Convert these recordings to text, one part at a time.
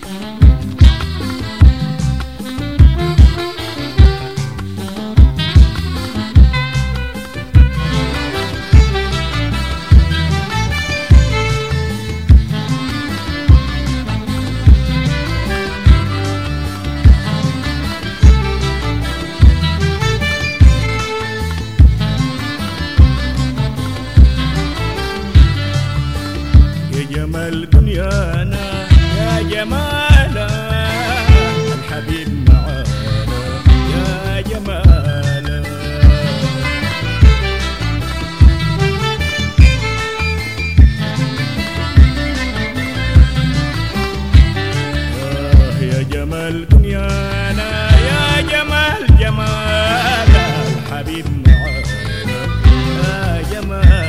جمال دنيانا يا جمالا الحبيب معانا يا جمالا. يا جمال دنيانا يا جمال جمالا الحبيب معانا يا جمالا.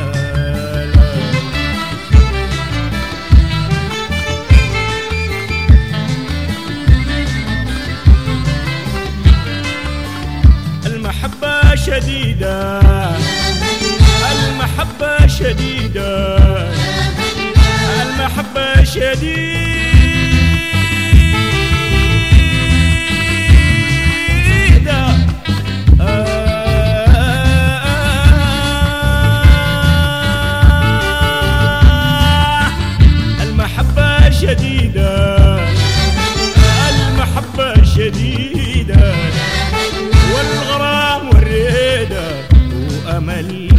المحبة شديدة المحبة شديدة المحبة شديدة المحبة شديدة المحبة شديدة والغرام والريدة وأمل.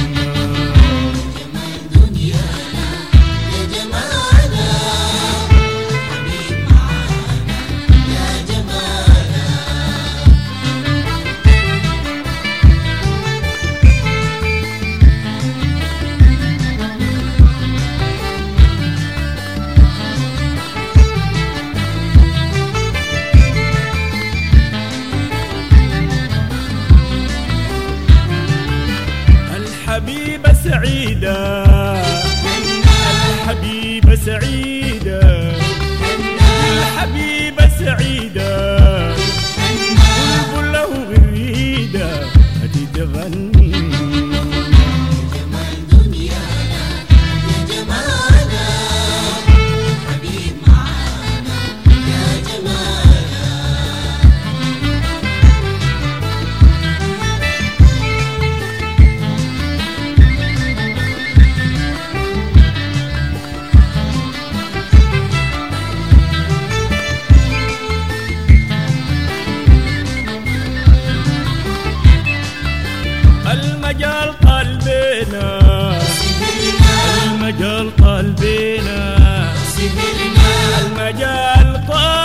الحبيبة سعيدة الحبيبة سعيدة الحبيبة سعيدة بلبل له غريدة هدي تغني. جمال دنيانا يا جمالا حبيب معانا يا جمالا. المجال قلبنا المجال قلبنا المجال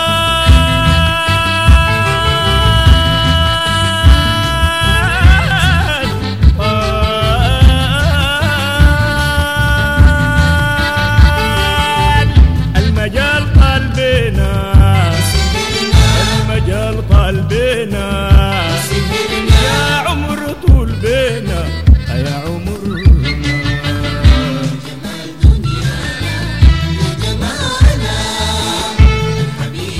المجال قلبنا المجال قلبنا يا عمر طول بينا يا عمرنا. جمال دنيانا يا جمالا الحبيب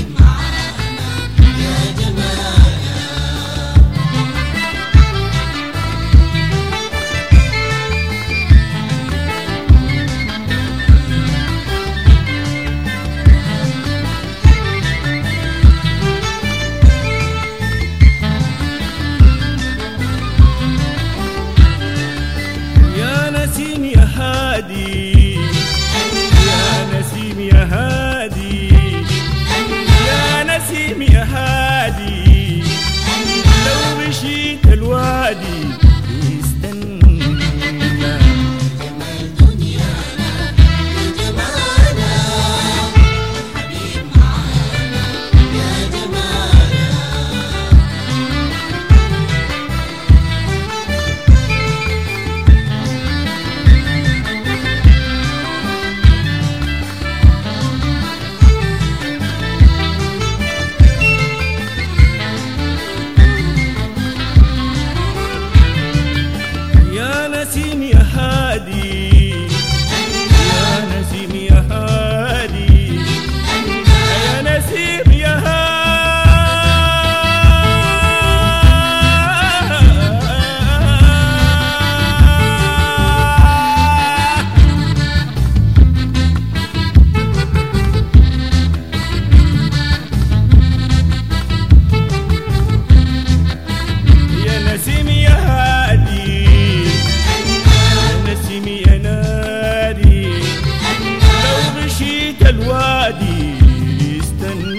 عشيت الوادي استنى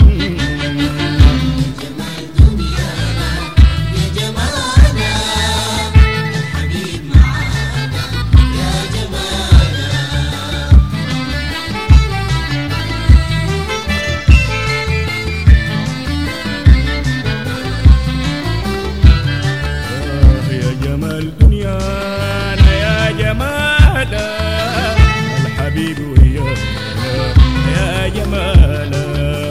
جمال دنيانا يا جمالنا الحبيب معانا يا جمالنا يا جمال دنيانا يا جمالا الحبيب ويانا يا جمالا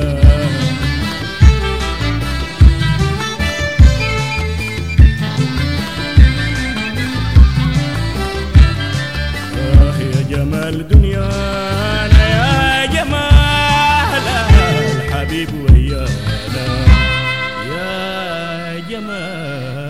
يا جمال دنيانا يا جمالا الحبيب ويانا يا جمالا